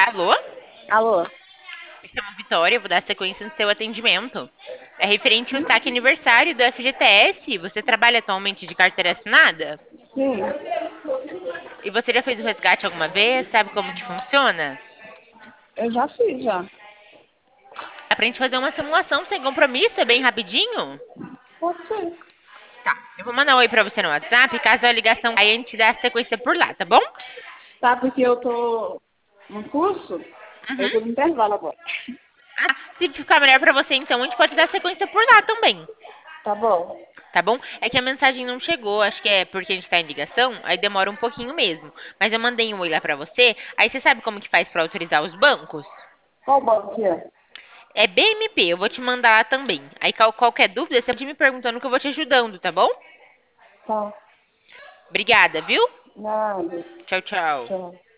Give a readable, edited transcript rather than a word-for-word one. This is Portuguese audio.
Alô? Alô? Me chamo Vitória, vou dar sequência no seu atendimento. É referente ao saque aniversário do FGTS. Você trabalha atualmente de carteira assinada? Sim, E você já fez o resgate alguma vez? Sabe como que funciona? eu já fiz já. Dá pra gente fazer uma simulação sem compromisso, é bem rapidinho? Pode ser. Tá, eu vou mandar um oi pra você no WhatsApp, caso a ligação aí a gente dá a sequência por lá, tá bom? Tá, porque eu tô no curso, eu Uhum. tô no intervalo agora. Ah, se ficar melhor pra você, então, a gente pode dar sequência por lá também. Tá bom? Tá bom? É que a mensagem não chegou, acho que é porque a gente tá em ligação, aí demora um pouquinho mesmo. Mas eu mandei um oi lá pra você, aí você sabe como que faz pra autorizar os bancos? Qual banco que é? É BMP, eu vou te mandar lá também. Aí qualquer dúvida, você pode ir me perguntando que eu vou te ajudando, tá bom? Tá. Obrigada, viu? Nada. Tchau, tchau. Tchau.